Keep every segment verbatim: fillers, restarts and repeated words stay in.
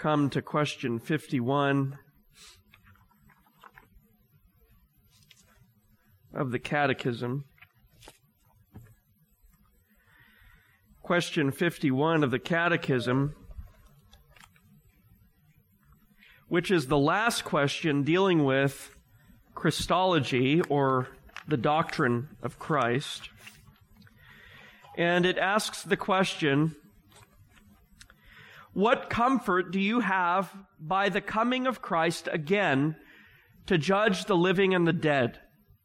come to question fifty-one of the Catechism. Question fifty-one of the Catechism, which is the last question dealing with Christology, or the doctrine of Christ. And it asks the question, what comfort do you have by the coming of Christ again to judge the living and the dead?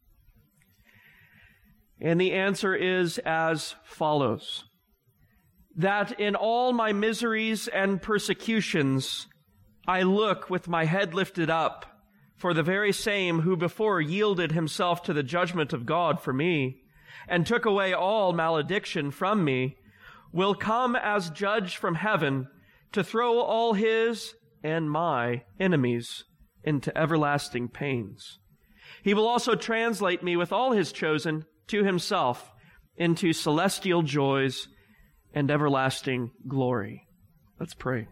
And the answer is as follows: that in all my miseries and persecutions, I look with my head lifted up for the very same who before yielded himself to the judgment of God for me, and took away all malediction from me, will come as judge from heaven to throw all his and my enemies into everlasting pains. He will also translate me with all his chosen to himself into celestial joys and everlasting glory. Let's pray.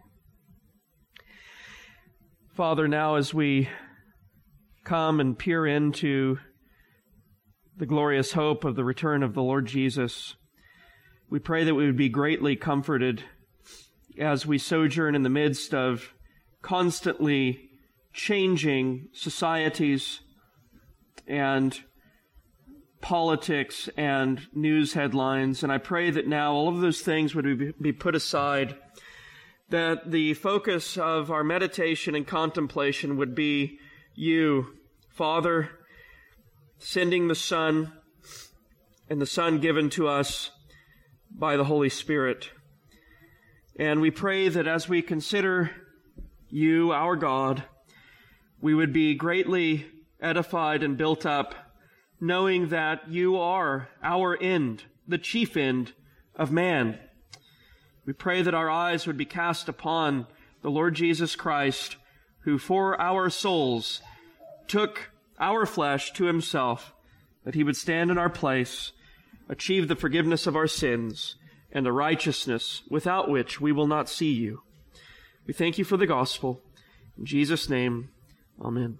Father, now as we come and peer into the glorious hope of the return of the Lord Jesus, we pray that we would be greatly comforted as we sojourn in the midst of constantly changing societies and politics and news headlines. And I pray that now all of those things would be put aside, that the focus of our meditation and contemplation would be you, Father, sending the Son, and the Son given to us by the Holy Spirit. And we pray that as we consider you, our God, we would be greatly edified and built up, knowing that you are our end, the chief end of man. We pray that our eyes would be cast upon the Lord Jesus Christ, who for our souls took our flesh to himself, that he would stand in our place, achieve the forgiveness of our sins, and a righteousness without which we will not see you. We thank you for the gospel. In Jesus' name, amen.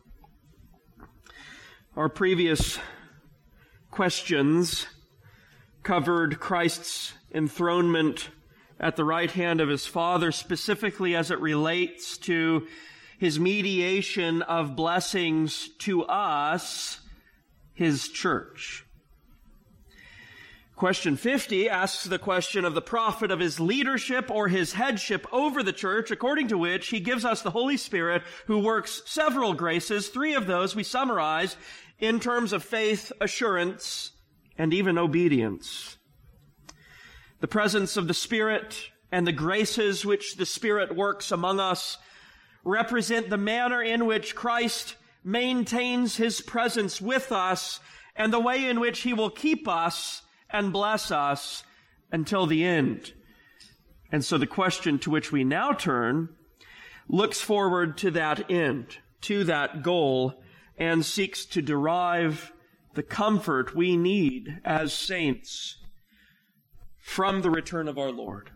Our previous questions covered Christ's enthronement at the right hand of his Father, specifically as it relates to his mediation of blessings to us, his church. Question fifty asks the question of the profit of his leadership or his headship over the church, according to which he gives us the Holy Spirit, who works several graces. Three of those we summarize in terms of faith, assurance, and even obedience. The presence of the Spirit and the graces which the Spirit works among us represent the manner in which Christ maintains his presence with us and the way in which he will keep us and bless us until the end. And so the question to which we now turn looks forward to that end, to that goal, and seeks to derive the comfort we need as saints from the return of our Lord.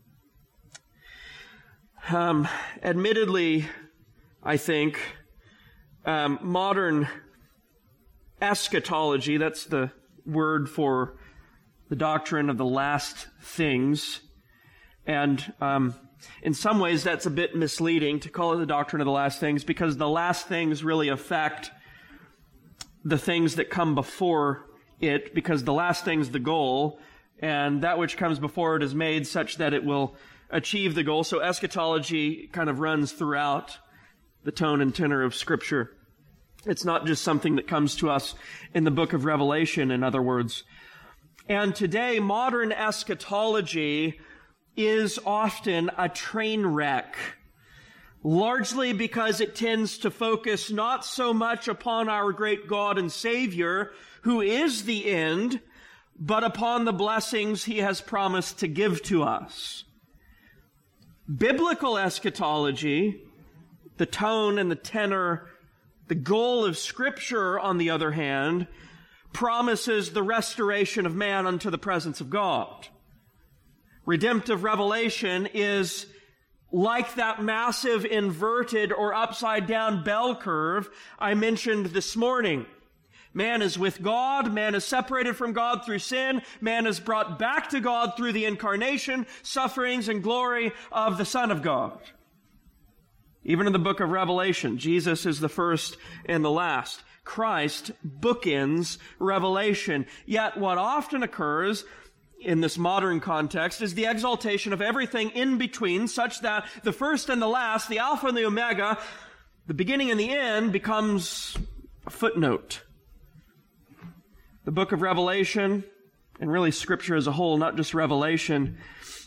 Um, admittedly, I think, um, modern eschatology, that's the word for the doctrine of the last things, and um, in some ways that's a bit misleading to call it the doctrine of the last things, because the last things really affect the things that come before it, because the last thing's the goal, and that which comes before it is made such that it will achieve the goal. So eschatology kind of runs throughout the tone and tenor of Scripture. It's not just something that comes to us in the book of Revelation, in other words. And today, modern eschatology is often a train wreck, largely because it tends to focus not so much upon our great God and Savior, who is the end, but upon the blessings he has promised to give to us. Biblical eschatology, the tone and the tenor, the goal of Scripture, on the other hand, promises the restoration of man unto the presence of God. Redemptive revelation is like that massive inverted or upside down bell curve I mentioned this morning. Man is with God, man is separated from God through sin, man is brought back to God through the incarnation, sufferings, and glory of the Son of God. Even in the book of Revelation, Jesus is the first and the last. Christ bookends Revelation. Yet what often occurs in this modern context is the exaltation of everything in between, such that the first and the last, the Alpha and the Omega, the beginning and the end, becomes a footnote. The book of Revelation, and really Scripture as a whole, not just Revelation,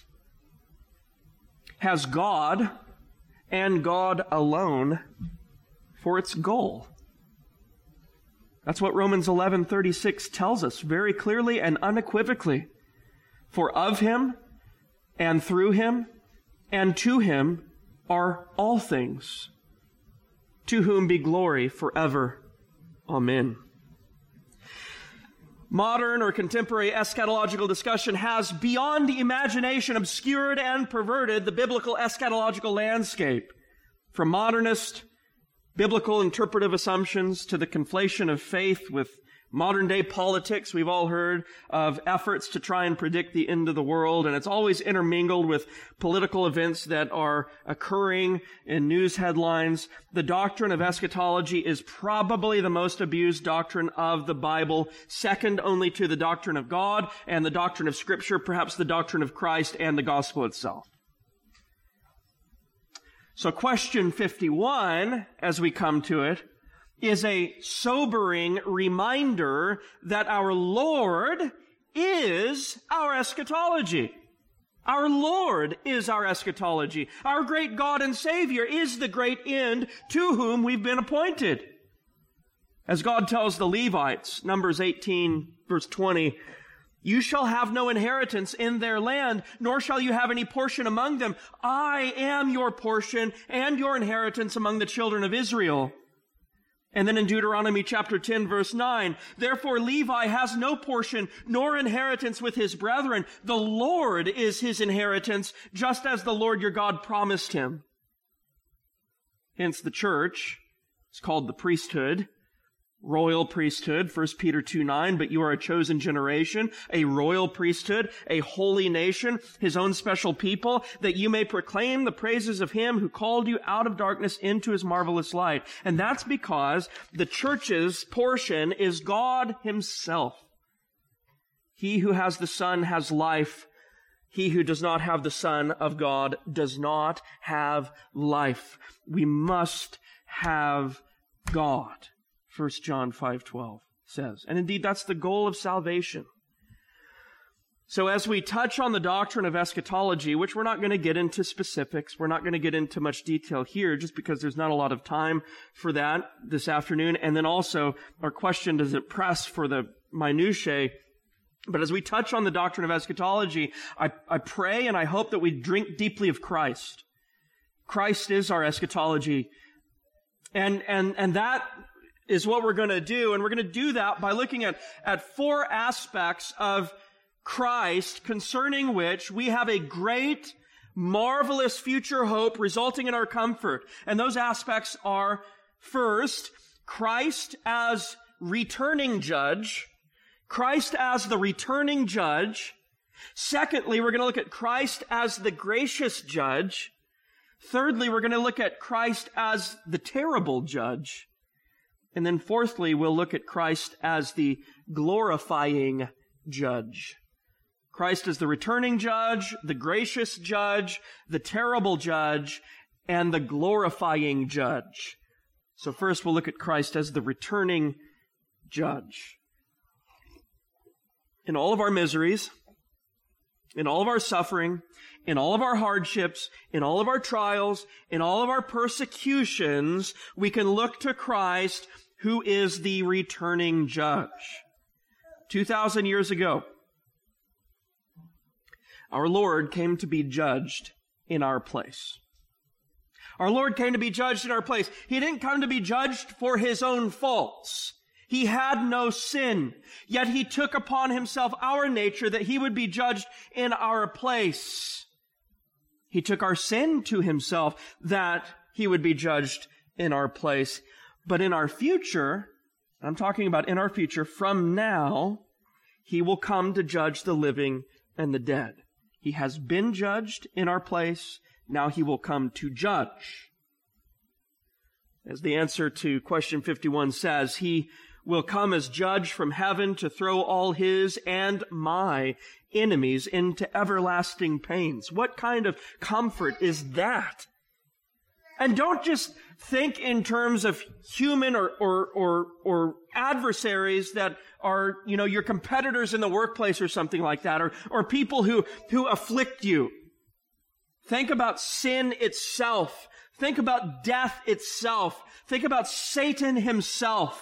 has God and God alone for its goal. That's what Romans eleven thirty-six tells us very clearly and unequivocally. For of him, and through him, and to him are all things, to whom be glory forever. Amen. Modern or contemporary eschatological discussion has, beyond the imagination, obscured and perverted the biblical eschatological landscape. From modernist biblical interpretive assumptions to the conflation of faith with modern-day politics, we've all heard of efforts to try and predict the end of the world, and it's always intermingled with political events that are occurring in news headlines. The doctrine of eschatology is probably the most abused doctrine of the Bible, second only to the doctrine of God and the doctrine of Scripture, perhaps the doctrine of Christ and the gospel itself. So question fifty-one, as we come to it, is a sobering reminder that our Lord is our eschatology. Our Lord is our eschatology. Our great God and Savior is the great end to whom we've been appointed. As God tells the Levites, Numbers eighteen, verse twenty, you shall have no inheritance in their land, nor shall you have any portion among them. I am your portion and your inheritance among the children of Israel. And then in Deuteronomy chapter ten, verse nine, therefore Levi has no portion nor inheritance with his brethren. The Lord is his inheritance, just as the Lord your God promised him. Hence the church is called the priesthood, royal priesthood, First Peter two nine, but you are a chosen generation, a royal priesthood, a holy nation, his own special people, that you may proclaim the praises of him who called you out of darkness into his marvelous light. And that's because the church's portion is God himself. He who has the Son has life. He who does not have the Son of God does not have life. We must have God. First John five twelve says. And indeed, that's the goal of salvation. So as we touch on the doctrine of eschatology, which we're not going to get into specifics, we're not going to get into much detail here just because there's not a lot of time for that this afternoon. And then also, our question, does it press for the minutiae? But as we touch on the doctrine of eschatology, I, I pray and I hope that we drink deeply of Christ. Christ is our eschatology. And, and, and that is what we're going to do. And we're going to do that by looking at, at four aspects of Christ concerning which we have a great, marvelous future hope resulting in our comfort. And those aspects are, first, Christ as returning judge. Christ as the returning judge. Secondly, we're going to look at Christ as the gracious judge. Thirdly, we're going to look at Christ as the terrible judge. And then fourthly, we'll look at Christ as the glorifying judge. Christ is the returning judge, the gracious judge, the terrible judge, and the glorifying judge. So first we'll look at Christ as the returning judge. In all of our miseries, in all of our suffering, in all of our hardships, in all of our trials, in all of our persecutions, we can look to Christ, who is the returning judge. Two thousand years ago, our Lord came to be judged in our place. Our Lord came to be judged in our place. He didn't come to be judged for his own faults. He had no sin, yet he took upon himself our nature that he would be judged in our place. He took our sin to himself that he would be judged in our place. But in our future, I'm talking about in our future, from now, he will come to judge the living and the dead. He has been judged in our place. Now he will come to judge. As the answer to question fifty-one says, he will come as judge from heaven to throw all his and my enemies into everlasting pains. What kind of comfort is that? And don't just think in terms of human or, or, or, or adversaries that are, you know, your competitors in the workplace or something like that, or, or people who, who afflict you. Think about sin itself. Think about death itself. Think about Satan himself.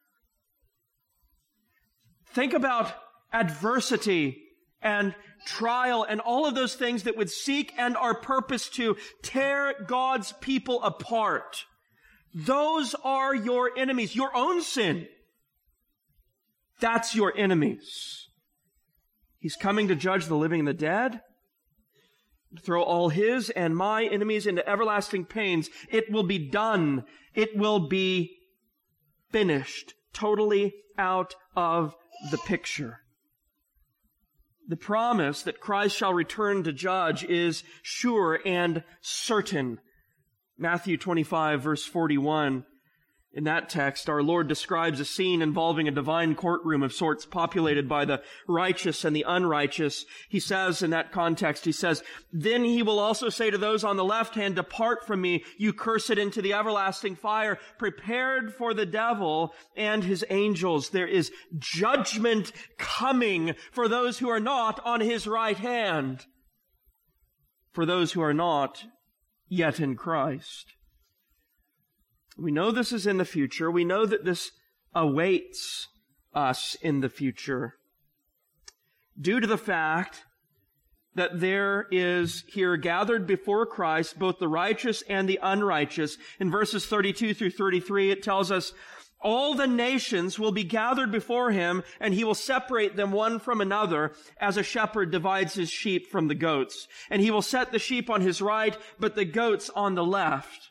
Think about adversity and trial and all of those things that would seek and are purposed to tear God's people apart. Those are your enemies. Your own sin. That's your enemies. He's coming to judge the living and the dead, to throw all his and my enemies into everlasting pains. It will be done. It will be finished. Totally out of the picture. The promise that Christ shall return to judge is sure and certain. Matthew twenty-five, verse forty-one. In that text, our Lord describes a scene involving a divine courtroom of sorts populated by the righteous and the unrighteous. He says in that context, he says, "Then he will also say to those on the left hand, 'Depart from me, you cursed, into the everlasting fire, prepared for the devil and his angels.'" There is judgment coming for those who are not on his right hand, for those who are not yet in Christ. We know this is in the future. We know that this awaits us in the future due to the fact that there is here gathered before Christ both the righteous and the unrighteous. In verses thirty-two through thirty-three, it tells us, "All the nations will be gathered before him, and he will separate them one from another, as a shepherd divides his sheep from the goats. And he will set the sheep on his right, but the goats on the left."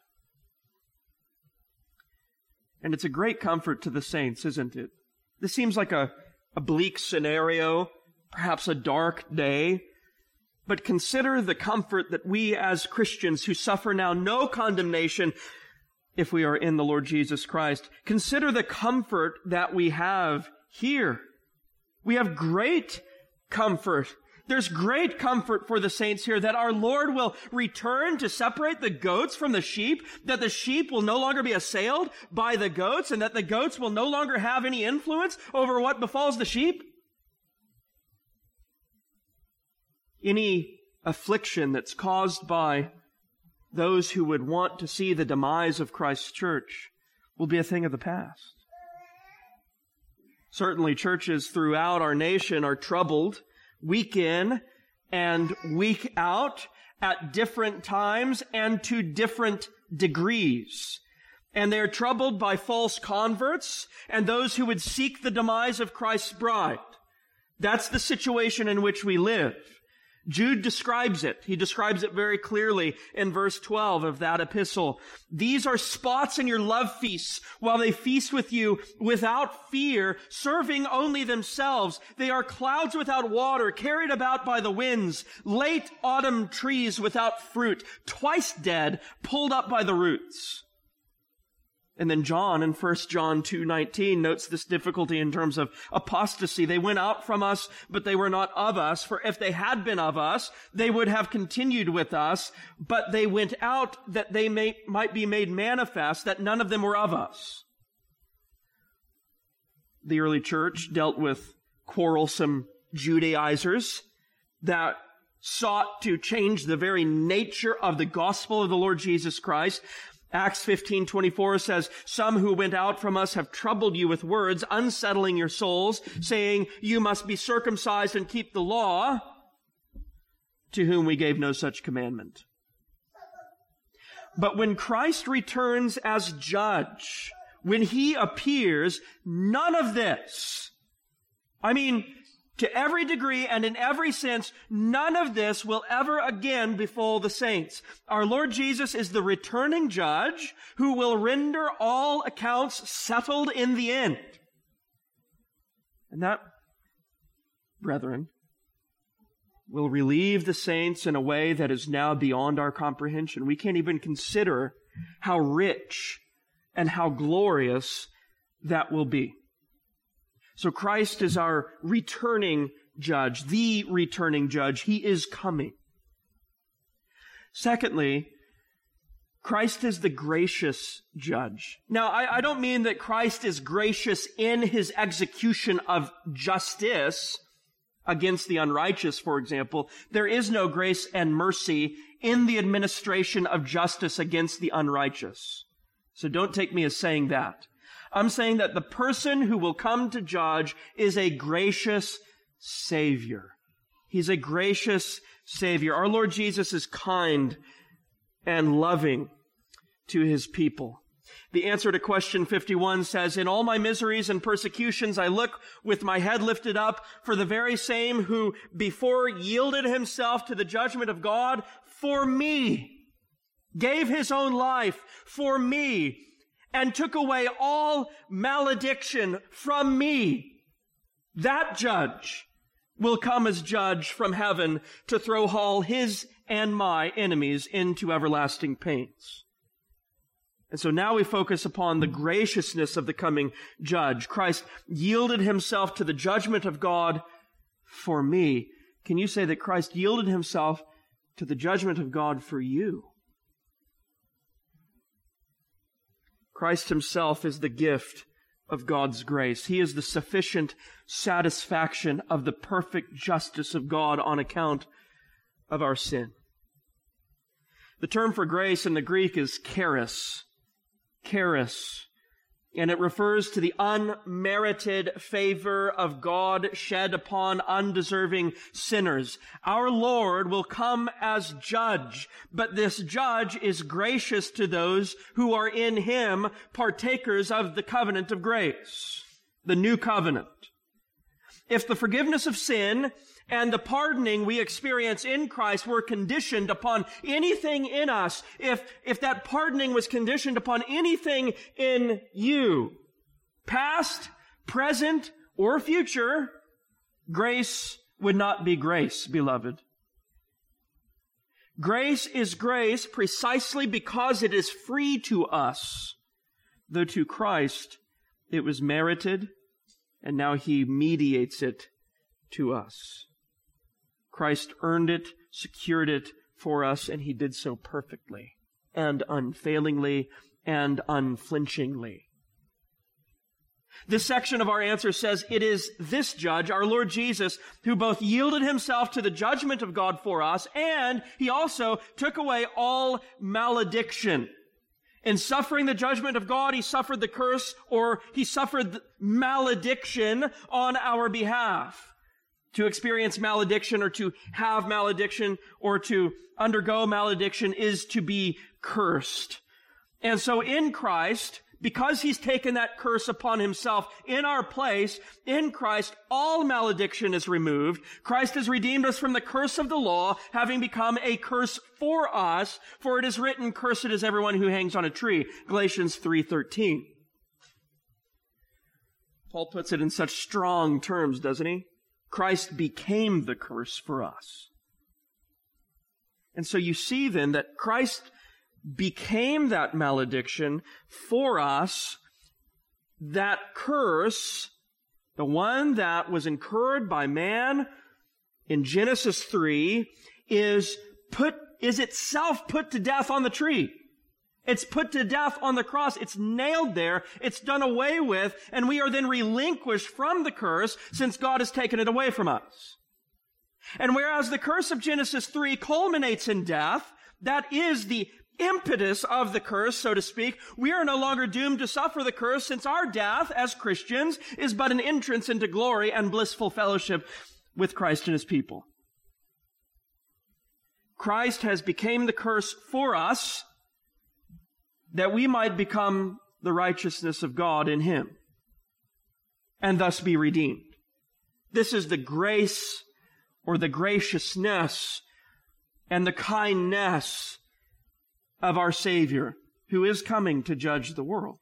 And it's a great comfort to the saints, isn't it? This seems like a, a bleak scenario, perhaps a dark day. But consider the comfort that we as Christians who suffer now no condemnation if we are in the Lord Jesus Christ, consider the comfort that we have here. We have great comfort. There's great comfort for the saints here that our Lord will return to separate the goats from the sheep, that the sheep will no longer be assailed by the goats, and that the goats will no longer have any influence over what befalls the sheep. Any affliction that's caused by those who would want to see the demise of Christ's church will be a thing of the past. Certainly churches throughout our nation are troubled week in and week out at different times and to different degrees. And they're troubled by false converts and those who would seek the demise of Christ's bride. That's the situation in which we live. Jude describes it. He describes it very clearly in verse twelve of that epistle. "These are spots in your love feasts, while they feast with you without fear, serving only themselves. They are clouds without water, carried about by the winds, late autumn trees without fruit, twice dead, pulled up by the roots." And then John in First John two nineteen notes this difficulty in terms of apostasy. "They went out from us, but they were not of us. For if they had been of us, they would have continued with us. But they went out that they may, might be made manifest that none of them were of us." The early church dealt with quarrelsome Judaizers that sought to change the very nature of the gospel of the Lord Jesus Christ. Acts fifteen twenty-four says, "Some who went out from us have troubled you with words, unsettling your souls, saying, 'You must be circumcised and keep the law,' to whom we gave no such commandment." But when Christ returns as judge, when he appears, none of this, I mean, To every degree and in every sense, none of this will ever again befall the saints. Our Lord Jesus is the returning judge who will render all accounts settled in the end. And that, brethren, will relieve the saints in a way that is now beyond our comprehension. We can't even consider how rich and how glorious that will be. So Christ is our returning judge, the returning judge. He is coming. Secondly, Christ is the gracious judge. Now, I, I don't mean that Christ is gracious in his execution of justice against the unrighteous, for example. There is no grace and mercy in the administration of justice against the unrighteous. So don't take me as saying that. I'm saying that the person who will come to judge is a gracious Savior. He's a gracious Savior. Our Lord Jesus is kind and loving to his people. The answer to question fifty-one says, in all my miseries and persecutions, I look with my head lifted up for the very same who before yielded himself to the judgment of God for me, gave his own life for me, and took away all malediction from me. That judge will come as judge from heaven to throw all his and my enemies into everlasting pains. And so now we focus upon the graciousness of the coming judge. Christ yielded himself to the judgment of God for me. Can you say that Christ yielded himself to the judgment of God for you? Christ himself is the gift of God's grace. He is the sufficient satisfaction of the perfect justice of God on account of our sin. The term for grace in the Greek is charis. Charis. And it refers to the unmerited favor of God shed upon undeserving sinners. Our Lord will come as judge, but this judge is gracious to those who are in him, partakers of the covenant of grace, the new covenant. If the forgiveness of sin and the pardoning we experience in Christ were conditioned upon anything in us, if, if that pardoning was conditioned upon anything in you, past, present, or future, grace would not be grace, beloved. Grace is grace precisely because it is free to us, though to Christ it was merited, and now he mediates it to us. Christ earned it, secured it for us, and he did so perfectly and unfailingly and unflinchingly. This section of our answer says it is this judge, our Lord Jesus, who both yielded himself to the judgment of God for us, and he also took away all malediction. In suffering the judgment of God, he suffered the curse, or he suffered malediction on our behalf. To experience malediction or to have malediction or to undergo malediction is to be cursed. And so in Christ, because he's taken that curse upon himself in our place, in Christ, all malediction is removed. Christ has redeemed us from the curse of the law, having become a curse for us, for it is written, cursed is everyone who hangs on a tree. Galatians three thirteen. Paul puts it in such strong terms, doesn't he? Christ became the curse for us. And so you see then that Christ became that malediction for us, that curse, the one that was incurred by man in Genesis three, is put, is itself put to death on the tree. It's put to death on the cross. It's nailed there. It's done away with. And we are then relinquished from the curse since God has taken it away from us. And whereas the curse of Genesis three culminates in death, that is the impetus of the curse, so to speak, we are no longer doomed to suffer the curse since our death as Christians is but an entrance into glory and blissful fellowship with Christ and his people. Christ has become the curse for us, that we might become the righteousness of God in him, and thus be redeemed. This is the grace or the graciousness and the kindness of our Savior, who is coming to judge the world.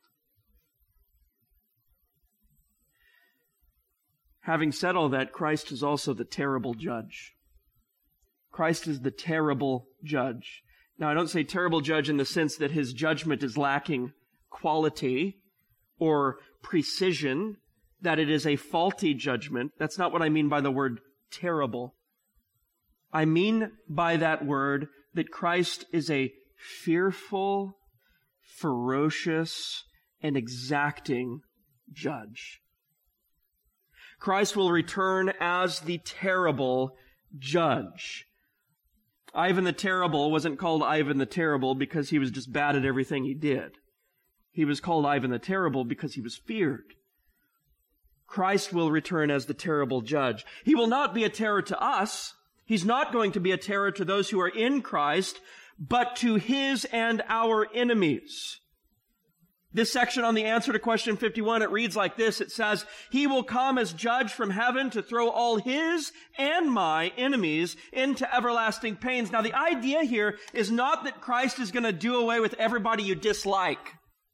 Having said all that, Christ is also the terrible judge. Christ is the terrible judge. Now, I don't say terrible judge in the sense that his judgment is lacking quality or precision, that it is a faulty judgment. That's not what I mean by the word terrible. I mean by that word that Christ is a fearful, ferocious, and exacting judge. Christ will return as the terrible judge. Ivan the Terrible wasn't called Ivan the Terrible because he was just bad at everything he did. He was called Ivan the Terrible because he was feared. Christ will return as the terrible judge. He will not be a terror to us. He's not going to be a terror to those who are in Christ, but to his and our enemies. This section on the answer to question fifty-one, it reads like this. It says, he will come as judge from heaven to throw all his and my enemies into everlasting pains. Now, the idea here is not that Christ is going to do away with everybody you dislike.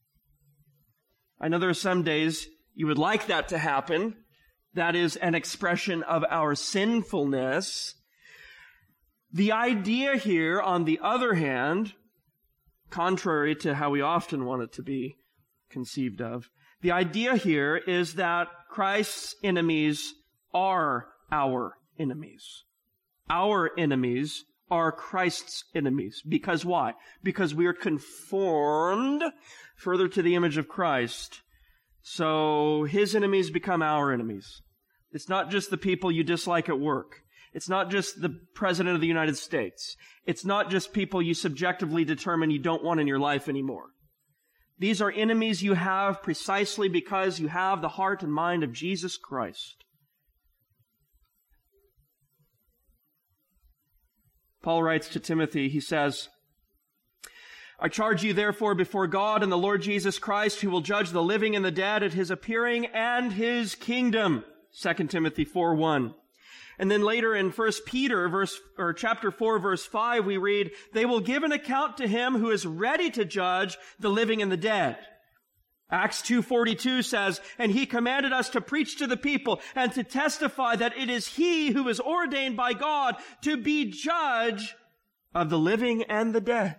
I know there are some days you would like that to happen. That is an expression of our sinfulness. The idea here, on the other hand, contrary to how we often want it to be conceived of, the idea here is that Christ's enemies are our enemies. Our enemies are Christ's enemies. Because why? Because we are conformed further to the image of Christ. So his enemies become our enemies. It's not just the people you dislike at work. It's not just the President of the United States. It's not just people you subjectively determine you don't want in your life anymore. These are enemies you have precisely because you have the heart and mind of Jesus Christ. Paul writes to Timothy, he says, I charge you therefore before God and the Lord Jesus Christ, who will judge the living and the dead at his appearing and his kingdom. Second Timothy four one. And then later in First Peter, verse, or chapter four, verse five, we read, they will give an account to him who is ready to judge the living and the dead. Acts two forty-two says, and he commanded us to preach to the people and to testify that it is he who is ordained by God to be judge of the living and the dead.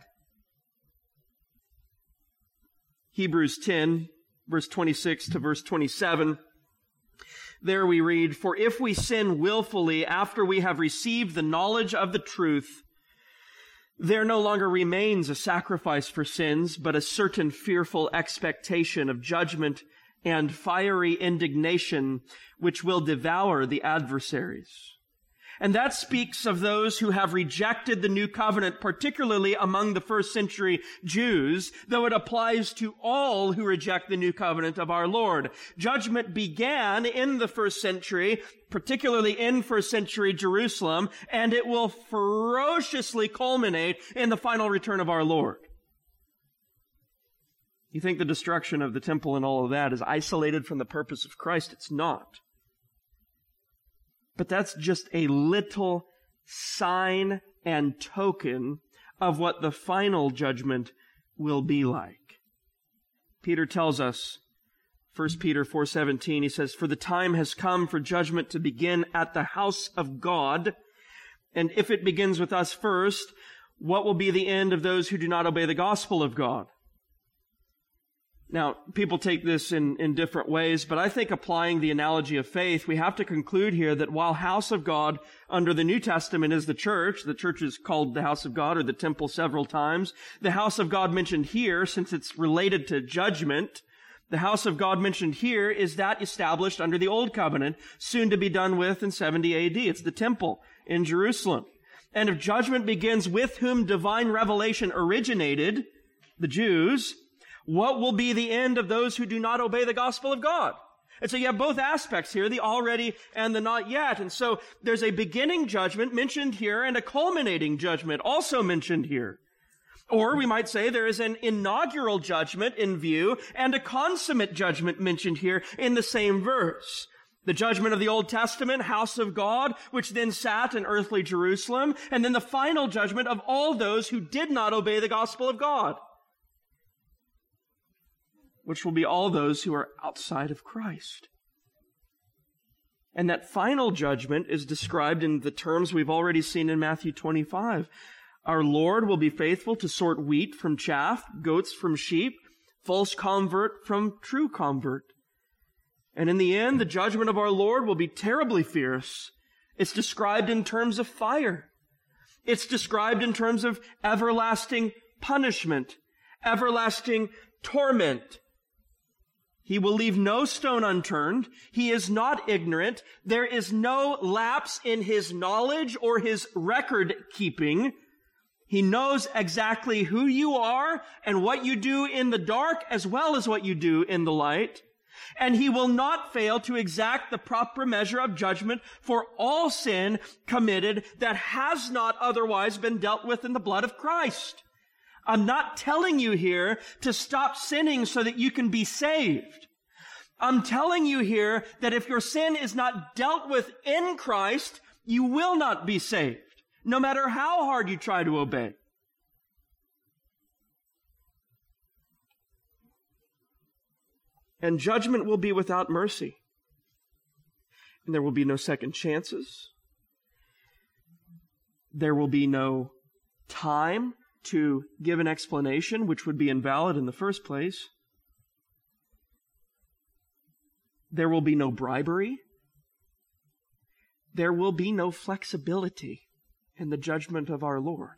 Hebrews ten, verse twenty-six to verse twenty-seven. There we read, for if we sin willfully after we have received the knowledge of the truth, there no longer remains a sacrifice for sins, but a certain fearful expectation of judgment and fiery indignation, which will devour the adversaries. And that speaks of those who have rejected the new covenant, particularly among the first century Jews, though it applies to all who reject the new covenant of our Lord. Judgment began in the first century, particularly in first century Jerusalem, and it will ferociously culminate in the final return of our Lord. You think the destruction of the temple and all of that is isolated from the purpose of Christ? It's not. But that's just a little sign and token of what the final judgment will be like. Peter tells us, First Peter four seventeen, he says, for the time has come for judgment to begin at the house of God. And if it begins with us first, what will be the end of those who do not obey the gospel of God? Now, people take this in, in different ways, but I think applying the analogy of faith, we have to conclude here that while house of God under the New Testament is the church, the church is called the house of God or the temple several times, the house of God mentioned here, since it's related to judgment, the house of God mentioned here is that established under the Old Covenant, soon to be done with in seventy A D. It's the temple in Jerusalem. And if judgment begins with whom divine revelation originated, the Jews, what will be the end of those who do not obey the gospel of God? And so you have both aspects here, the already and the not yet. And so there's a beginning judgment mentioned here and a culminating judgment also mentioned here. Or we might say there is an inaugural judgment in view and a consummate judgment mentioned here in the same verse. The judgment of the Old Testament, house of God, which then sat in earthly Jerusalem, and then the final judgment of all those who did not obey the gospel of God, which will be all those who are outside of Christ. And that final judgment is described in the terms we've already seen in Matthew twenty-five. Our Lord will be faithful to sort wheat from chaff, goats from sheep, false convert from true convert. And in the end, the judgment of our Lord will be terribly fierce. It's described in terms of fire. It's described in terms of everlasting punishment, everlasting torment. He will leave no stone unturned. He is not ignorant. There is no lapse in his knowledge or his record keeping. He knows exactly who you are and what you do in the dark as well as what you do in the light. And he will not fail to exact the proper measure of judgment for all sin committed that has not otherwise been dealt with in the blood of Christ. I'm not telling you here to stop sinning so that you can be saved. I'm telling you here that if your sin is not dealt with in Christ, you will not be saved, no matter how hard you try to obey. And judgment will be without mercy. And there will be no second chances. There will be no time to give an explanation, which would be invalid in the first place. There will be no bribery. There will be no flexibility in the judgment of our Lord.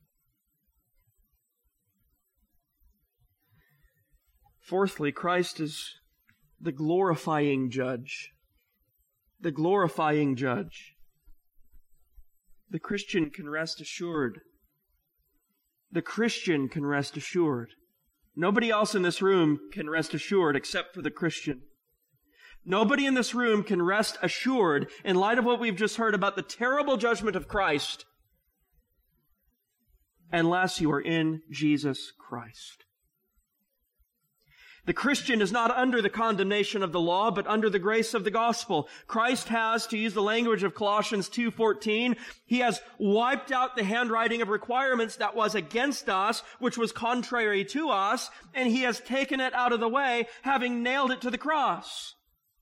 Fourthly, Christ is the glorifying judge. The glorifying judge. The Christian can rest assured. The Christian can rest assured. Nobody else in this room can rest assured except for the Christian. Nobody in this room can rest assured in light of what we've just heard about the terrible judgment of Christ unless you are in Jesus Christ. The Christian is not under the condemnation of the law, but under the grace of the gospel. Christ has, to use the language of Colossians two fourteen, He has wiped out the handwriting of requirements that was against us, which was contrary to us, and He has taken it out of the way, having nailed it to the cross.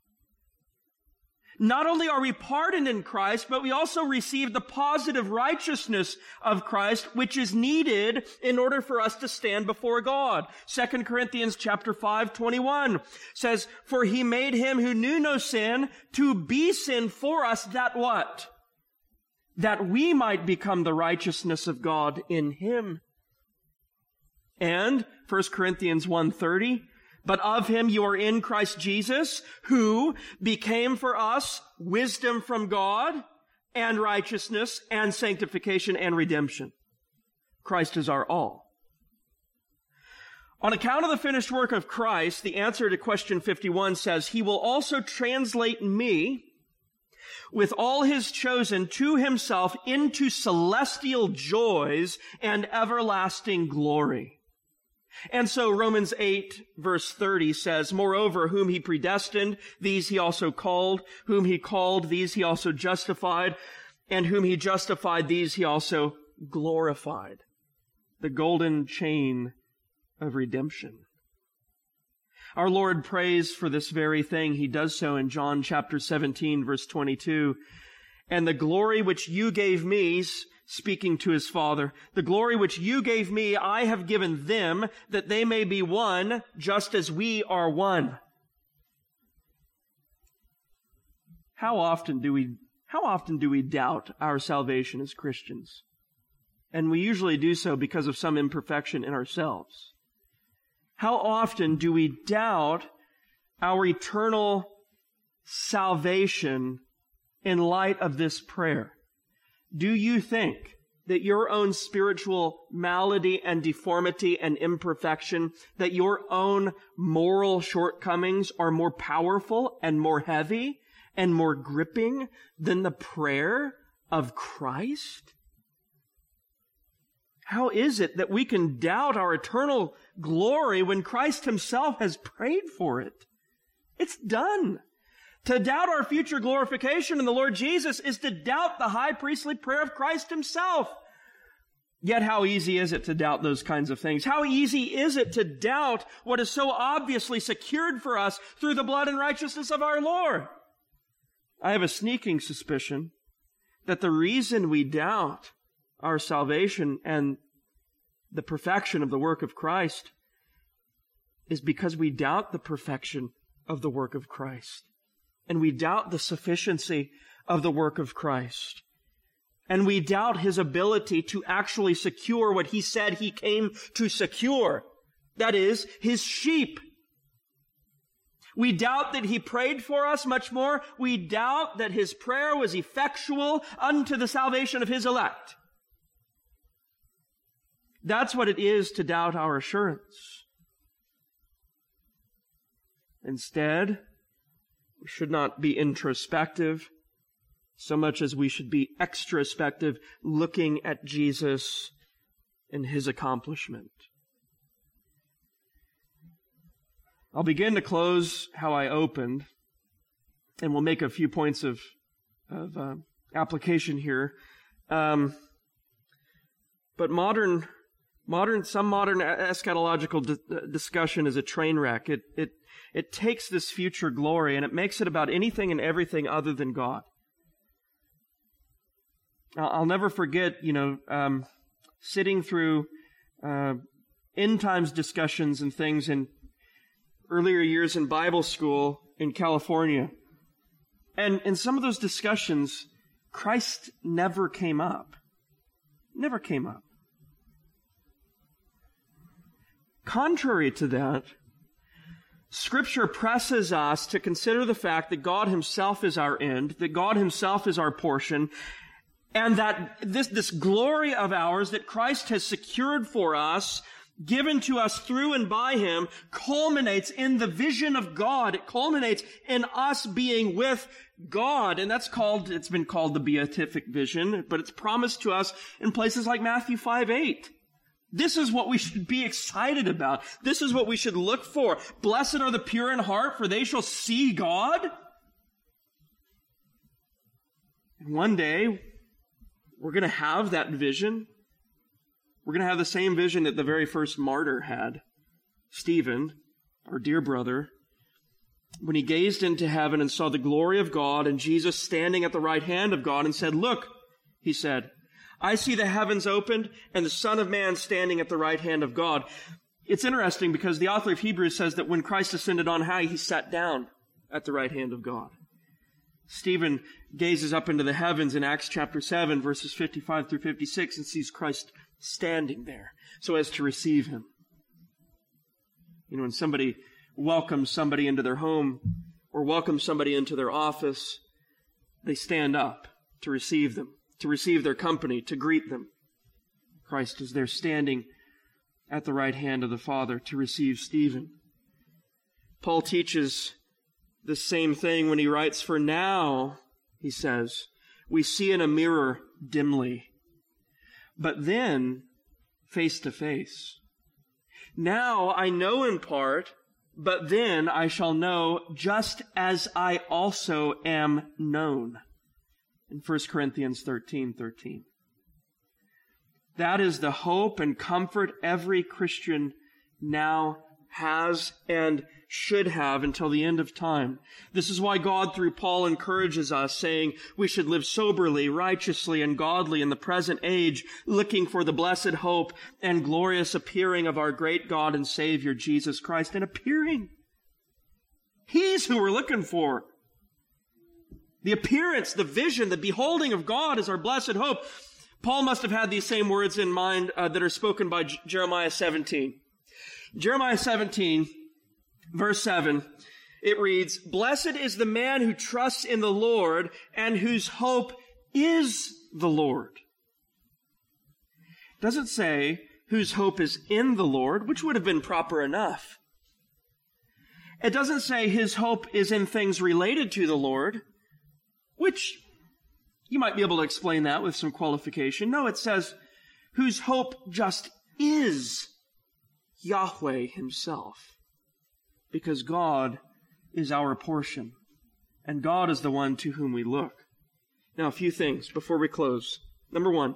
Not only are we pardoned in Christ, but we also receive the positive righteousness of Christ, which is needed in order for us to stand before God. Second Corinthians chapter five, twenty-one says, "For He made Him who knew no sin to be sin for us, that what? That we might become the righteousness of God in Him." And First Corinthians one thirty, "But of Him you are in Christ Jesus, who became for us wisdom from God and righteousness and sanctification and redemption." Christ is our all. On account of the finished work of Christ, the answer to question fifty-one says, "He will also translate me with all His chosen to Himself into celestial joys and everlasting glory." And so Romans eight verse thirty says, "Moreover, whom He predestined, these He also called. Whom He called, these He also justified. And whom He justified, these He also glorified." The golden chain of redemption. Our Lord prays for this very thing. He does so in John chapter seventeen verse twenty-two. "And the glory which you gave me," speaking to His Father, "the glory which you gave me, I have given them, that they may be one, just as we are one." How often do we, how often do we doubt our salvation as Christians? And we usually do so because of some imperfection in ourselves. How often do we doubt our eternal salvation in light of this prayer? Do you think that your own spiritual malady and deformity and imperfection, that your own moral shortcomings are more powerful and more heavy and more gripping than the prayer of Christ? How is it that we can doubt our eternal glory when Christ Himself has prayed for it? It's done. To doubt our future glorification in the Lord Jesus is to doubt the high priestly prayer of Christ himself. Yet how easy is it to doubt those kinds of things? How easy is it to doubt what is so obviously secured for us through the blood and righteousness of our Lord? I have a sneaking suspicion that the reason we doubt our salvation and the perfection of the work of Christ is because we doubt the perfection of the work of Christ. And we doubt the sufficiency of the work of Christ. And we doubt his ability to actually secure what he said he came to secure. That is, his sheep. We doubt that he prayed for us much more. We doubt that his prayer was effectual unto the salvation of his elect. That's what it is to doubt our assurance. Instead, we should not be introspective so much as we should be extrospective, looking at Jesus and his accomplishment. I'll begin to close how I opened, and we'll make a few points of, of uh, application here. Um, but modern, modern, some modern eschatological di- discussion is a train wreck. It, it, it takes this future glory and it makes it about anything and everything other than God. I'll never forget, you know, um, sitting through uh, end times discussions and things in earlier years in Bible school in California. And in some of those discussions, Christ never came up. Never came up. Contrary to that, Scripture presses us to consider the fact that God himself is our end, that God himself is our portion, and that this, this glory of ours that Christ has secured for us, given to us through and by him, culminates in the vision of God. It culminates in us being with God. And that's called, it's been called the beatific vision, but it's promised to us in places like Matthew five eight. This is what we should be excited about. This is what we should look for. Blessed are the pure in heart, for they shall see God. And one day, we're going to have that vision. We're going to have the same vision that the very first martyr had, Stephen, our dear brother, when he gazed into heaven and saw the glory of God and Jesus standing at the right hand of God and said, "Look," he said, "I see the heavens opened and the Son of Man standing at the right hand of God." It's interesting because the author of Hebrews says that when Christ ascended on high, he sat down at the right hand of God. Stephen gazes up into the heavens in Acts chapter seven, verses fifty-five through fifty-six, and sees Christ standing there so as to receive him. You know, when somebody welcomes somebody into their home or welcomes somebody into their office, they stand up to receive them, to receive their company, to greet them. Christ is there standing at the right hand of the Father to receive Stephen. Paul teaches the same thing when he writes, "For now," he says, "we see in a mirror dimly, but then face to face. Now I know in part, but then I shall know just as I also am known." In First Corinthians thirteen thirteen. That is the hope and comfort every Christian now has and should have until the end of time. This is why God, through Paul, encourages us, saying we should live soberly, righteously, and godly in the present age, looking for the blessed hope and glorious appearing of our great God and Savior, Jesus Christ. And appearing. He's who we're looking for. The appearance, the vision, the beholding of God is our blessed hope. Paul must have had these same words in mind uh, that are spoken by J- Jeremiah seventeen. Jeremiah seventeen, verse seven, it reads, "Blessed is the man who trusts in the Lord and whose hope is the Lord." It doesn't say whose hope is in the Lord, which would have been proper enough. It doesn't say his hope is in things related to the Lord, which you might be able to explain that with some qualification. No, it says whose hope just is Yahweh himself, because God is our portion. and God is the one to whom we look. Now, a few things before we close. Number one,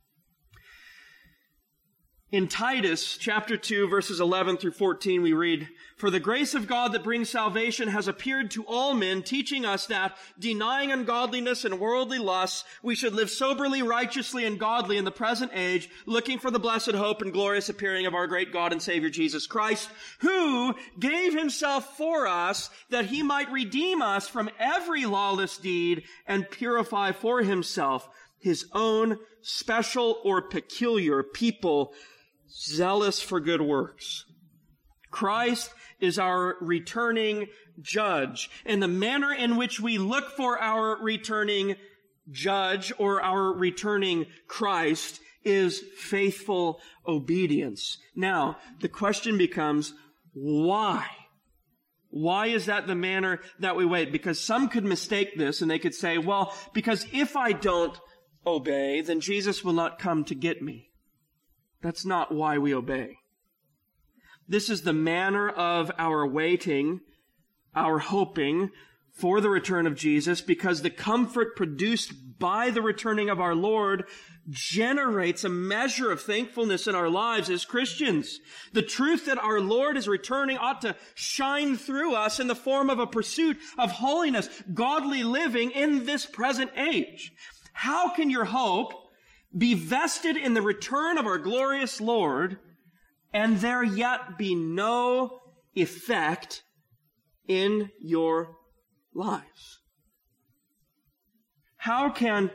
in Titus chapter two, verses eleven through fourteen, we read, "For the grace of God that brings salvation has appeared to all men, teaching us that, denying ungodliness and worldly lusts, we should live soberly, righteously, and godly in the present age, looking for the blessed hope and glorious appearing of our great God and Savior Jesus Christ, who gave himself for us that he might redeem us from every lawless deed and purify for himself his own special or peculiar people, zealous for good works." Christ is our returning judge, and the manner in which we look for our returning judge or our returning Christ is faithful obedience. Now, the question becomes, why? Why is that the manner that we wait? Because some could mistake this and they could say, well, because if I don't obey, then Jesus will not come to get me. That's not why we obey. This is the manner of our waiting, our hoping for the return of Jesus, because the comfort produced by the returning of our Lord generates a measure of thankfulness in our lives as Christians. The truth that our Lord is returning ought to shine through us in the form of a pursuit of holiness, godly living in this present age. How can your hope be vested in the return of our glorious Lord and there yet be no effect in your lives? How can,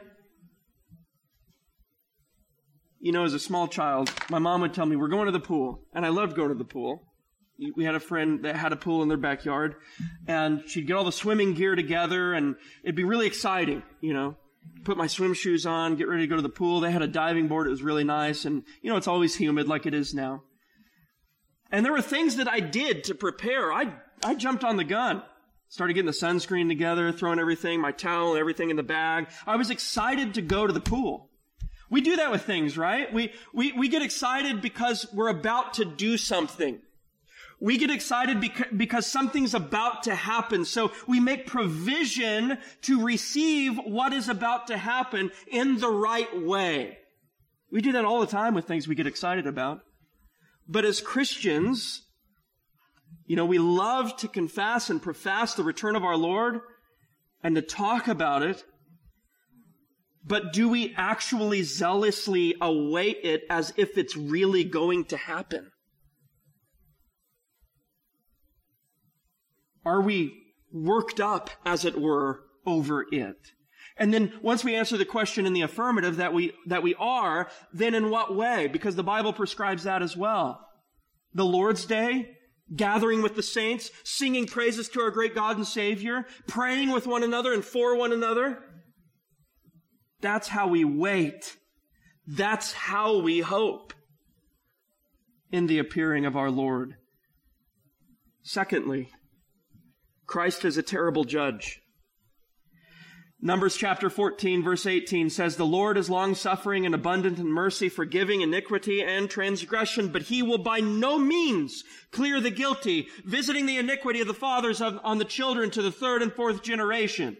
you know, as a small child, my mom would tell me, we're going to the pool. And I loved going to the pool. We had a friend that had a pool in their backyard, and she'd get all the swimming gear together, and it'd be really exciting, you know. Put my swim shoes on, get ready to go to the pool. They had a diving board. It was really nice. And, you know, it's always humid like it is now. And there were things that I did to prepare. I, I jumped on the gun. Started getting the sunscreen together, throwing everything, my towel and everything in the bag. I was excited to go to the pool. We do that with things, right? We, we, we get excited because we're about to do something. We get excited because, because something's about to happen. So we make provision to receive what is about to happen in the right way. We do that all the time with things we get excited about. But as Christians, you know, we love to confess and profess the return of our Lord and to talk about it. But do we actually zealously await it as if it's really going to happen? Are we worked up, as it were, over it? And then once we answer the question in the affirmative that we, that we are, then in what way? Because the Bible prescribes that as well. The Lord's Day, gathering with the saints, singing praises to our great God and Savior, praying with one another and for one another. That's how we wait. That's how we hope in the appearing of our Lord. Secondly, Christ is a terrible judge. Numbers chapter fourteen, verse eighteen says, "The Lord is long-suffering and abundant in mercy, forgiving iniquity and transgression, but he will by no means clear the guilty, visiting the iniquity of the fathers of, on the children to the third and fourth generation."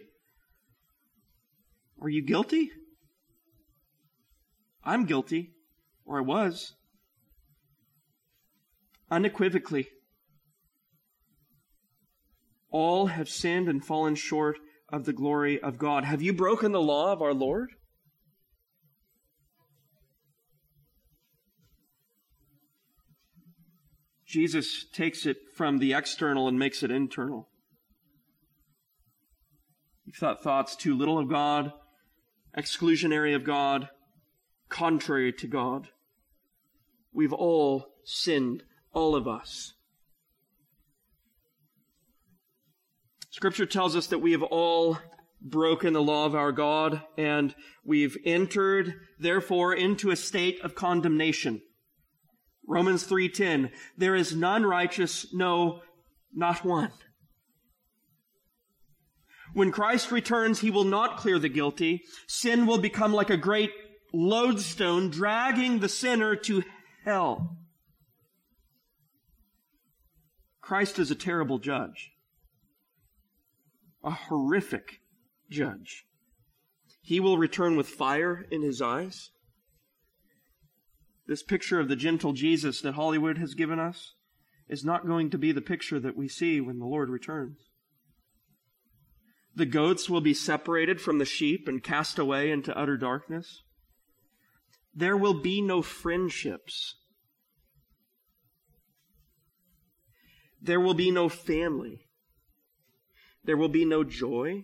Are you guilty? I'm guilty, or I was. Unequivocally. All have sinned and fallen short of the glory of God. Have you broken the law of our Lord? Jesus takes it from the external and makes it internal. You've thought thoughts too little of God, exclusionary of God, contrary to God. We've all sinned, all of us. Scripture tells us that we have all broken the law of our God, and we've entered, therefore, into a state of condemnation. Romans three ten, "There is none righteous, no, not one." When Christ returns, he will not clear the guilty. Sin will become like a great lodestone, dragging the sinner to hell. Christ is a terrible judge. a horrific judge. He will return with fire in his eyes. This picture of the gentle Jesus that Hollywood has given us is not going to be the picture that we see when the Lord returns. The goats will be separated from the sheep and cast away into utter darkness. There will be no friendships. There will be no family. There will be no joy.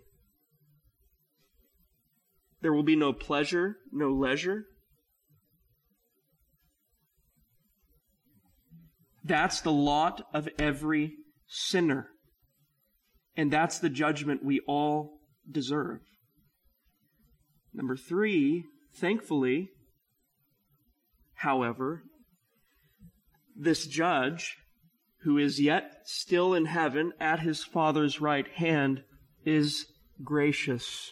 There will be no pleasure, no leisure. That's the lot of every sinner. And that's the judgment we all deserve. Number three, thankfully, however, this judge, who is yet still in heaven at his Father's right hand, is gracious.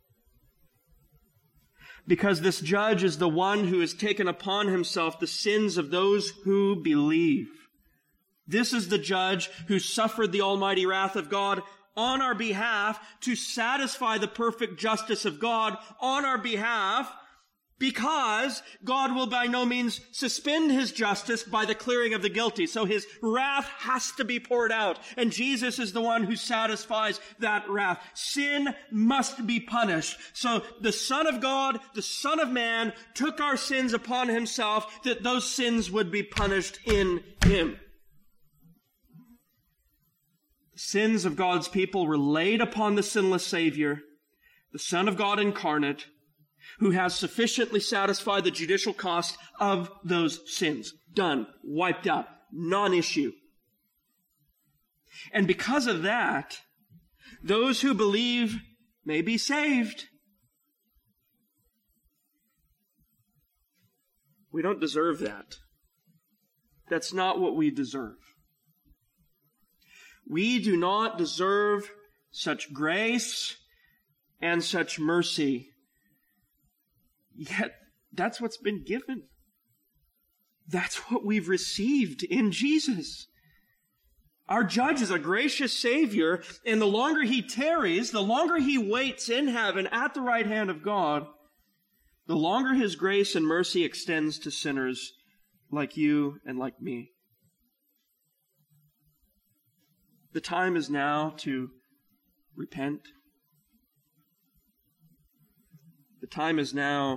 Because this judge is the one who has taken upon himself the sins of those who believe. This is the judge who suffered the almighty wrath of God on our behalf to satisfy the perfect justice of God on our behalf, because God will by no means suspend his justice by the clearing of the guilty. So his wrath has to be poured out. And Jesus is the one who satisfies that wrath. Sin must be punished. So the Son of God, the Son of Man, took our sins upon himself, that those sins would be punished in him. The sins of God's people were laid upon the sinless Savior, the Son of God incarnate, who has sufficiently satisfied the judicial cost of those sins. Done. Wiped out. Non-issue. And because of that, those who believe may be saved. We don't deserve that. That's not what we deserve. We do not deserve such grace and such mercy. Yet, that's what's been given. That's what we've received in Jesus. Our judge is a gracious Savior, and the longer he tarries, the longer he waits in heaven at the right hand of God, the longer his grace and mercy extends to sinners like you and like me. The time is now to repent. The time is now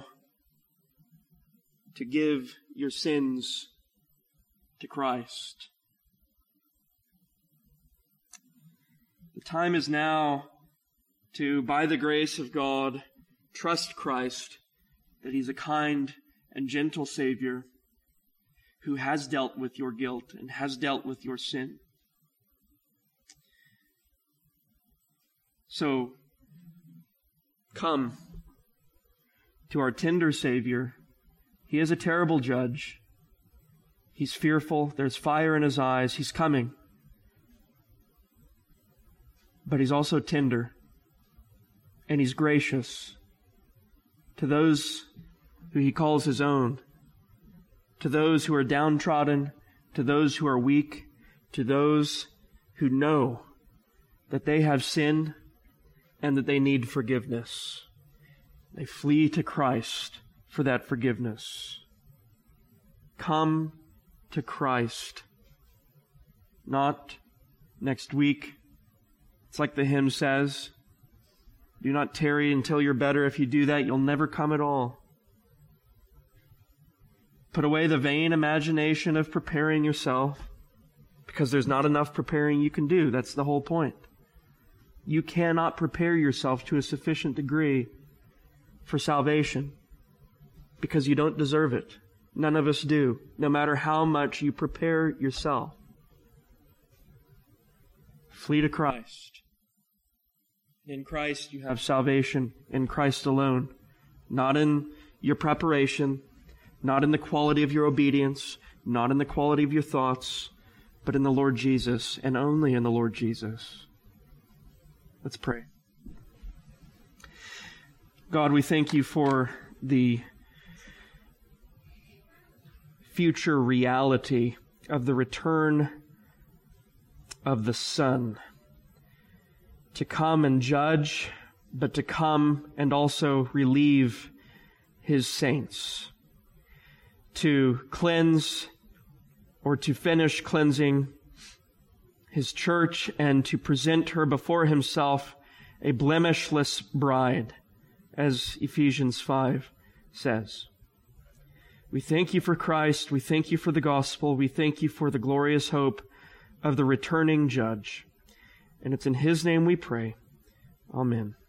to give your sins to Christ. The time is now to, by the grace of God, trust Christ, that he's a kind and gentle Savior who has dealt with your guilt and has dealt with your sin. So, come to our tender Savior. He is a terrible judge. He's fearful. There's fire in his eyes. He's coming. But he's also tender. And he's gracious to those who he calls his own, to those who are downtrodden, to those who are weak, to those who know that they have sinned and that they need forgiveness. They flee to Christ for that forgiveness. Come to Christ. Not next week. It's like the hymn says, do not tarry until you're better. If you do that, you'll never come at all. Put away the vain imagination of preparing yourself, because there's not enough preparing you can do. That's the whole point. You cannot prepare yourself to a sufficient degree for salvation because you don't deserve it. None of us do, no matter how much you prepare yourself. Flee to Christ. In Christ you have salvation, in Christ alone. Not in your preparation, not in the quality of your obedience, not in the quality of your thoughts, but in the Lord Jesus, and only in the Lord Jesus. Let's pray. God, we thank you for the future reality of the return of the Son to come and judge, but to come and also relieve his saints, to cleanse or to finish cleansing his church and to present her before himself a blemishless bride, as Ephesians five says. We thank you for Christ. We thank you for the gospel. We thank you for the glorious hope of the returning judge. And it's in his name we pray. Amen.